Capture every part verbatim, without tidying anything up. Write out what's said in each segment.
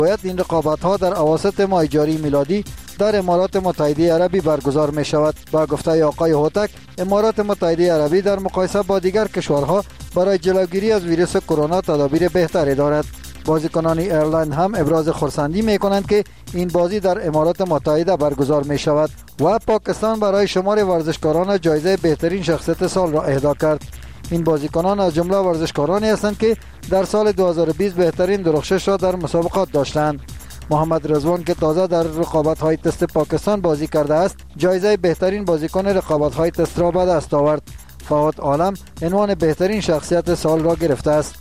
باید این رقابت‌ها در اواسط ماه جاری میلادی در امارات متحده عربی برگزار می شود. با گفته آقای هوتک، امارات متحده عربی در مقایسه با دیگر کشورها برای جلوگیری از ویروس کرونا تدابیر بهتری دارد. بازیکنان ایرلند هم ابراز خرسندی می کنند که این بازی در امارات متحده برگزار می شود و پاکستان برای شمار ورزشکاران جایزه بهترین شخصیت سال را اهدا کرد. این بازیکنان از جمله ورزشکارانی هستند که در سال دو هزار و بیست بهترین درخشش را در مسابقات داشتند. محمد رضوان که تازه در رقابت‌های تست پاکستان بازی کرده است، جایزه بهترین بازیکن رقابت‌های تست را به دست آورد. فهد عالم عنوان بهترین شخصیت سال را گرفته است.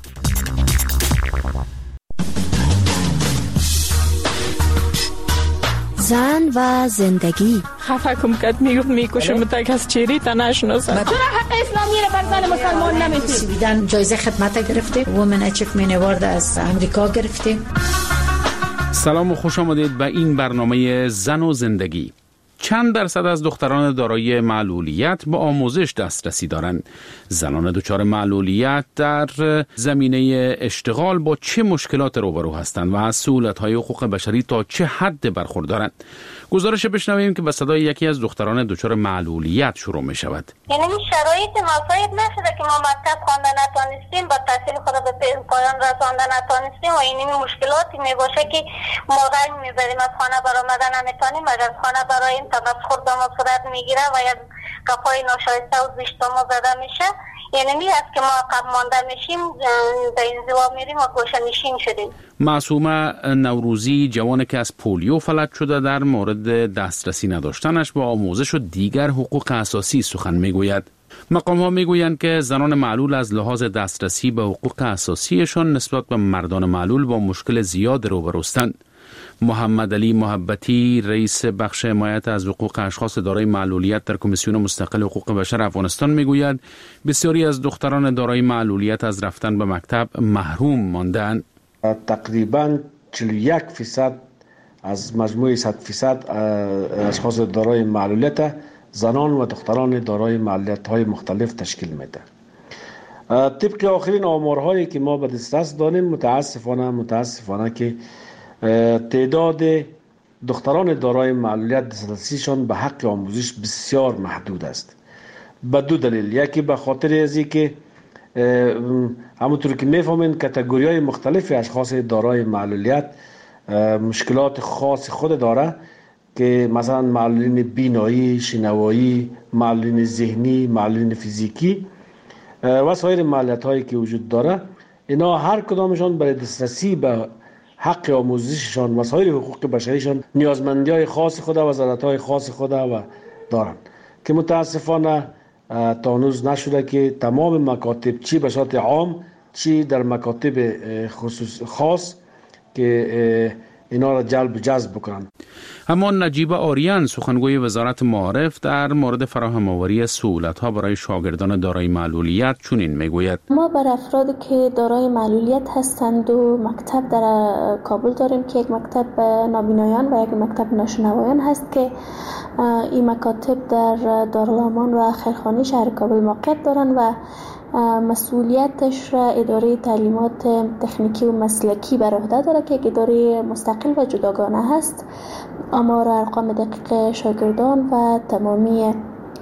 زن و زندگی. خفه کم کد میگفت میکشه متک از چیری تا نشناسه. چرا حق اسلامی را بر زن مسلمان نمیدی؟ سویدن جایزه خدمت گرفته، وومن اچیومنت اوارد از امریکا گرفته. سلام و خوش آمدید به این برنامه زن و زندگی. چند درصد از دختران دارای معلولیت به آموزش دسترسی دارند؟ زنان دچار معلولیت در زمینه اشتغال با چه مشکلات روبرو هستند و از سهولت‌های حقوق بشری تا چه حد برخوردارند؟ گزارش بشنویم که به صدای یکی از دختران دچار معلولیت شروع می شود. یعنی شرایط مساعد نشده که ما مکتب خوانده نتونستیم، با تحصیل خود به پایان رسانده نتونستیم و این مشکلاتی می باشه که ما رنگ می بریم، از خانه برآمدن نمیتونیم، از خانه برای این تمسخر به ما صورت میگیره و یا قفای ناشایسته و زشت ما زده میشه. یعنی می است که ما عقب مانده میشیم، به انزوا میریم و گوشه‌نشین شدیم. معصومه نوروزی، جوانی که از پولیو فلج شده، در مورد دسترسی نداشتنش به آموزش و دیگر حقوق اساسی سخن میگوید. مقام ها میگویند که زنان معلول از لحاظ دسترسی به حقوق اساسیشان نسبت به مردان معلول با مشکل زیاد روبروستند. محمد علی محبتی، رئیس بخش حمایت از حقوق اشخاص دارای معلولیت در کمیسیون مستقل حقوق بشر افغانستان میگوید بسیاری از دختران دارای معلولیت از رفتن به مکتب محروم ماندند. تقریباً چهل و یک درصد از مجموع صد درصد اشخاص دارای معلولیت زنان و دختران دارای معلولیت‌های مختلف تشکیل میده. طبق آخرین آمارهایی که ما به دسترس داریم، متاسفانه متاسفانه که تعداد دختران دارای معلولیت دسترسیشان به حق آموزش بسیار محدود است. به دو دلیل. یکی به خاطر از اینکه همونطور که میفهمین کاتگوری‌های مختلف اشخاص دارای معلولیت مشکلات خاص خود داره، که مثلا معلولین بینایی، شنوایی، معلولین ذهنی، معلولین فیزیکی و سایر معلولیت‌هایی که وجود داره. اینا هر کدامشان برای دسترسی به حق آموزششان و سایر حقوق بشریشان نیازمندی‌های خاص خود و وزارت‌های خاص خود و دارند که متاسفانه تا هنوز نشده که تمام مکاتب، چی به صورت عام چی در مکاتب خصوص خاص، که اینا را جلب جذب بکنند. اما نجیبه آریان، سخنگوی وزارت معارف، در مورد فراهم آوری سهولت‌ها برای شاگردان دارای معلولیت چنین میگوید: ما بر افرادی که دارای معلولیت هستند و مکتب در کابل داریم که یک مکتب نابینایان و یک مکتب ناشنوایان هست که این مکاتب در دارالامان و خیرخانه شهر کابل موقعیت دارند و مسئولیتش را اداره تعلیمات تکنیکی و مسلکی بر عهده داره که اداره مستقل و جداگانه هست. آمار ارقام دقیق شاگردان و تمامی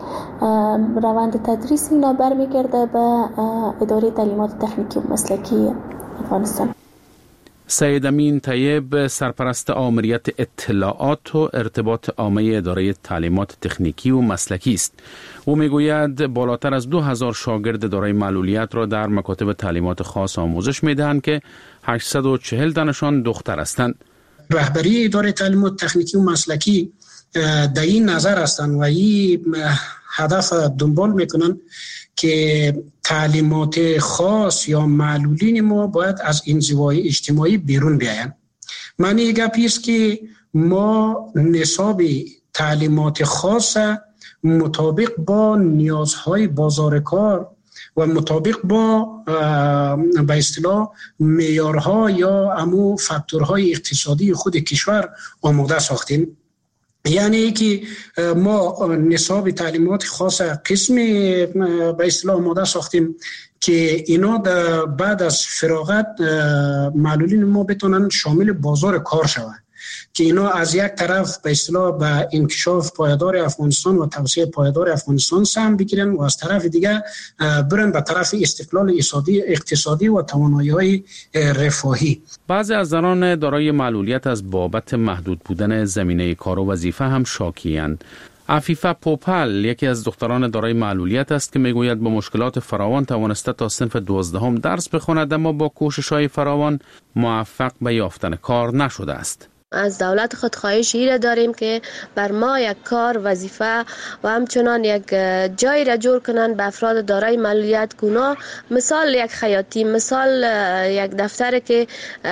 روند تدریس اینا برمیگرده به اداره تعلیمات تکنیکی و مسلکی افغانستان. سید امین طیب، سرپرست آمریت اطلاعات و ارتباط عامه اداره تعلیمات تکنیکی و مسلکی است. او میگوید بالاتر از دو هزار شاگرد دارای معلولیت را در مکاتب تعلیمات خاص آموزش میدهند که هشتصد و چهل تنشان دختر هستند. رهبری اداره تعلیمات تکنیکی و مسلکی در این نظر هستند و این هدف دنبال میکنن که تعلیمات خاص یا معلولین ما باید از انزوای اجتماعی بیرون بیاین. معنی گپی است که ما نصاب تعلیمات خاص مطابق با نیازهای بازار کار و مطابق با به اصطلاح معیارها یا امو فاکتورهای اقتصادی خود کشور آماده ساختیم یعنی که ما نصاب تعلیمات خاص قسم به اصطلاح آماده ساختیم که اینا بعد از فراغت معلولین ما بتونن شامل بازار کار شوند، که اینا از یک طرف به اصطلاح به انکشاف پایدار افغانستان و توسعه پایدار افغانستان سهم بگیرن و از طرف دیگه برن به طرف استقلال اقتصادی اقتصادی و توانایی‌های رفاهی. بعضی از زنان دارای معلولیت از بابت محدود بودن زمینه کار و وظیفه هم شاکی‌اند. عفیفه پوپل یکی از دختران دارای معلولیت است که میگوید با مشکلات فراوان توانسته تا صنف دوازدهم درس بخواند، اما با کوشش‌های فراوان موفق به یافتن کار نشده است. از دولت خود خواهش ایره داریم که بر ما یک کار، وظیفه و همچنان یک جایی را جور کنند به افراد دارای معلولیت گونه، مثال یک خیاطی، مثال یک دفتر که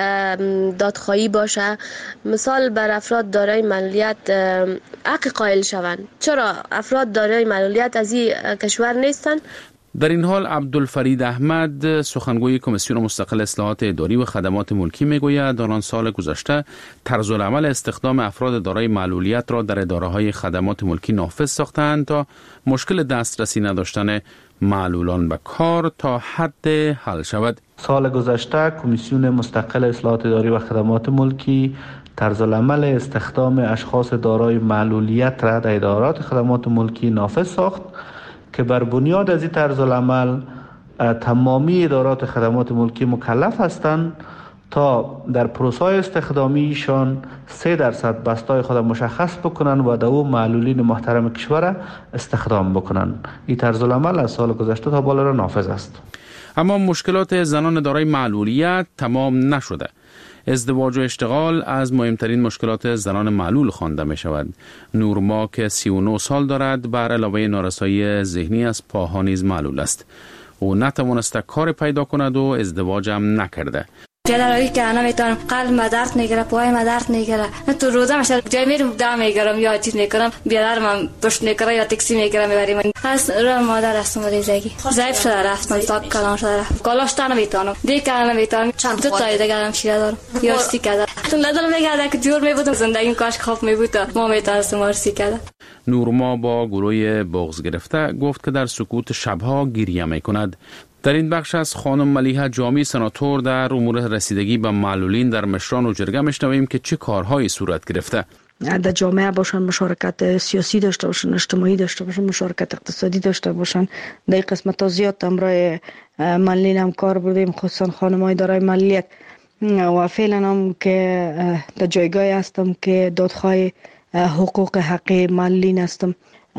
دادخواهی باشه، مثال بر افراد دارای معلولیت حق قائل شوند. چرا افراد دارای معلولیت از این کشور نیستند؟ در این حال عبدالفرید احمد سخنگوی کمیسیون مستقل اصلاحات اداری و خدمات ملکی میگوید در آن سال گذشته طرز العمل استخدام افراد دارای معلولیت را در اداره‌های خدمات ملکی نافذ ساختند تا مشکل دسترسی نداشتن معلولان به کار تا حد حل شود. سال گذشته کمیسیون مستقل اصلاحات اداری و خدمات ملکی طرز العمل استخدام اشخاص دارای معلولیت را در ادارات خدمات ملکی نافذ ساخت که بر بنیاد از این طرز العمل تمامی ادارات خدمات ملکی مکلف هستند تا در پروسه استخدامیشان سه درصد بستای خود مشخص بکنن و در او معلولین محترم کشور استخدام بکنن. این طرز العمل از سال گذشته تا بالا را نافذ است. اما مشکلات زنان دارای معلولیت تمام نشده. ازدواج و اشتغال از مهمترین مشکلات زنان معلول خوانده می شود. نورما که سی و نه سال دارد بر علاوه نارسایی ذهنی از پاها نیز معلول است. او نتوانسته کار پیدا کند و ازدواج هم نکرده. پیاده که انا میتونم قلب ما درد میگیره، پای ما درد میگیره، نه تو روزه میشه جای میرم دم میگیرم یا چیز میکنم، بیادر من پشت میکنه یا تاکسی میگیرم میبریم. از رو مادر هستم ریزگی ضعیف شده رفتم تا کلان شده رفت کلاش تا نمیتونم دیگه نمیتونم چند تا تای دیگه هم شیره دارم یا سی کده تو ندارم میگه که جور میبودم زندگی کاش خوب میبود ما میتونستم ارسی کده. نورما با گروه بغض گرفته گفت که در سکوت شبها گریه میکند. در این بخش از خانم ملیحه جامی سناتور در امور رسیدگی به معلولین در مشران و جرگه میشنویم که چه کارهایی صورت گرفته. در جامعه باشن، مشارکت سیاسی داشته باشن، اجتماعی داشته باشن، مشارکت اقتصادی داشته باشن. در قسمت ها زیاد امرای معلولین هم کار بردیم، خصوصا خانم‌های دارای معلولیت و فعلا هم که در جایگاهی هستم که دادخواه حقوق حقی معلولین هستم.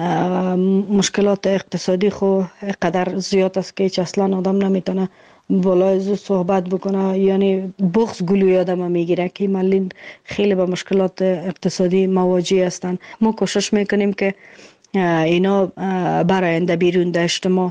مشکلات اقتصادی خو قدر زیاد است که هیچ اصلا آدم نمیتونه بالای زو صحبت بکنه، یعنی بغض گلوی آدم میگیره که معلولین خیلی با مشکلات اقتصادی مواجه هستند. ما کوشش میکنیم که اینا برای آینده بیرون در اجتماع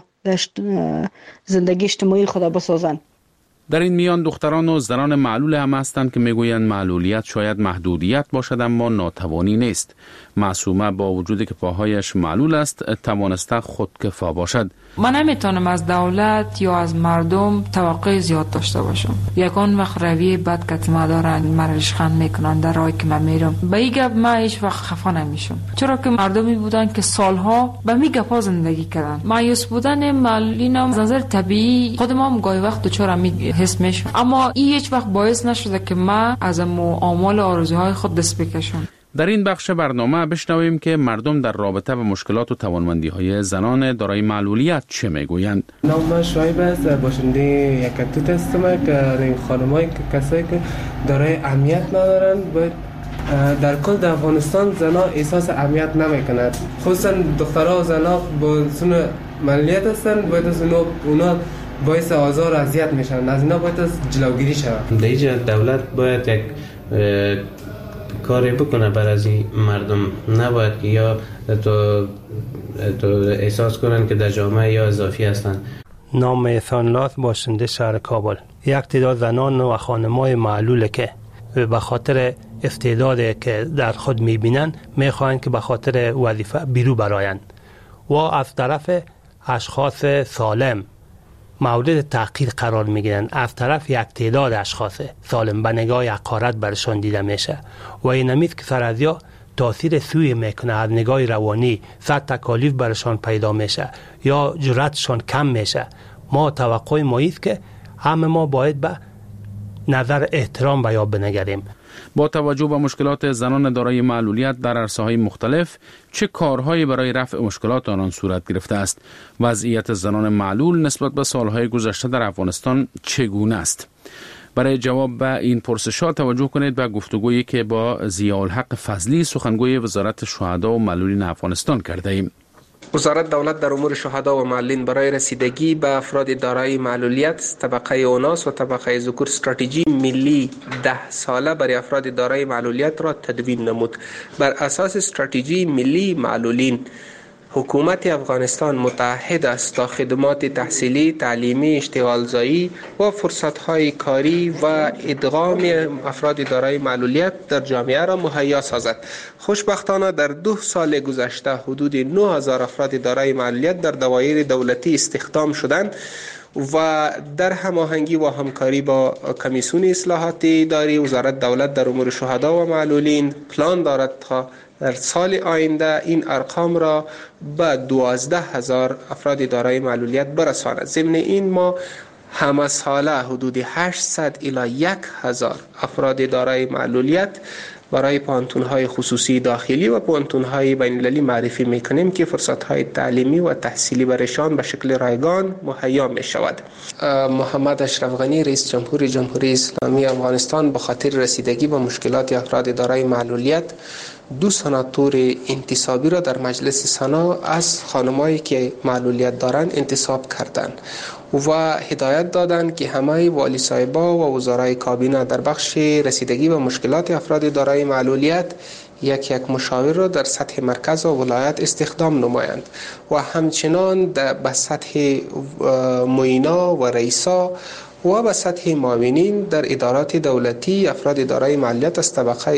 زندگی اجتماعی خود بسازن. در این میان دختران و زنان معلول هم هستند که میگویند معلولیت شاید محدودیت باشد اما ناتوانی نیست. معصومه با وجودی که پاهایش معلول است توانسته خودکفا باشد. من نمیتونم از دولت یا از مردم توقع زیاد داشته باشم. یکان وقت رویه بد که ما دارن من رشخند میکنن در راهی که من میرم به این گپ من هیچ وقت خفه نمیشم، چرا که مردمی بودن که سالها به می گپا زندگی کردن. مایوس بودن معلولین از نظر طبیعی خودم هم گاهی وقت دچار می حس میشم، اما این هیچ وقت باعث نشده که من از آمال آرزوهای خود دست بکشم. در این بخش برنامه بشنویم که مردم در رابطه با مشکلات و توانمندی‌های زنان دارای معلولیت چه میگویند. نام شایب است، باشنده یک کتوت هستم که این خانم‌های که کسایی که دارای اهمیت ندارن باید در کل در افغانستان زنا احساس اهمیت نمیکنند، خصوصا دخترها و زنا با سن معلولیت هستن باید از اونا اونا باعث آزار و اذیت میشن، از اینا باید از جلوگیری شود. در اینجا دولت باید یک کاری بکنه برای از این مردم، نباید که یا تو, تو احساس کنن که در جامعه یا اضافی هستن. نام ثانلات باشنده شهر کابل. یک تعداد زنان و خانم‌های معلول که به خاطر استعدادی که در خود میبینن میخواهند که به خاطر وظیفه بیرو برایند و از طرف اشخاص سالم مورد تحقیر قرار میگیرن، از طرف یک تعداد اشخاص سالم به نگاه حقارت برشان دیده میشه و این همیست که سر از یا تاثیر سوی میکنه، از نگاه روانی صد تکالیف برشان پیدا میشه یا جرأتشان کم میشه. ما توقع ما است که همه ما باید به نظر احترام به یاد بنگریم. با توجه به مشکلات زنان دارای معلولیت در عرصه‌های مختلف، چه کارهایی برای رفع مشکلات آنان صورت گرفته است؟ وضعیت زنان معلول نسبت به سالهای گذشته در افغانستان چگونه است؟ برای جواب به این پرسش‌ها توجه کنید به گفتگویی که با ضیاءالحق فضلی، سخنگوی وزارت شهدا و معلولین افغانستان کرده ایم. وزارت دولت در امور شهدا و معلولین برای رسیدگی به افراد دارای معلولیت طبقه اوناس و طبقه ذکور استراتژی ملی ده ساله برای افراد دارای معلولیت را تدوین نمود. بر اساس استراتژی ملی معلولین، حکومت افغانستان متعهد است تا خدمات تحصیلی، تعلیمی، اشتغالزایی و فرصت‌های کاری و ادغام افراد دارای معلولیت در جامعه را مهیا سازد. خوشبختانه در دو سال گذشته حدود نه هزار افراد دارای معلولیت در دوایر دولتی استخدام شدند و در هماهنگی و همکاری با کمیسیون اصلاحات اداری، وزارت دولت در امور شهدا و معلولین پلان دارد تا در سال آینده این ارقام را به دوازده هزار افراد دارای معلولیت برساند. ضمن این ما همه ساله حدود هشتصد الی یک هزار افراد دارای معلولیت برای پانتون‌های خصوصی داخلی و پانتون‌های بین‌المللی معرفی می‌کنیم که فرصت‌های تعلیمی و تحصیلی برایشان به شکل رایگان مهیا می‌شود. محمد اشرف غنی، رئیس جمهور جمهوری اسلامی افغانستان، به خاطر رسیدگی به مشکلات افراد دارای معلولیت دو سناتور انتصابی را در مجلس سنا از خانمایی که معلولیت دارند انتصاب کردند و هدایت دادند که همه والی صاحبا و وزرای کابینه در بخش رسیدگی به مشکلات افراد دارای معلولیت یک یک مشاور را در سطح مرکز و ولایت استخدام نمایند و همچنان به سطح معینا و رئیسا و به سطح معاونین در ادارات دولتی افراد دارای معلولیت از طبقه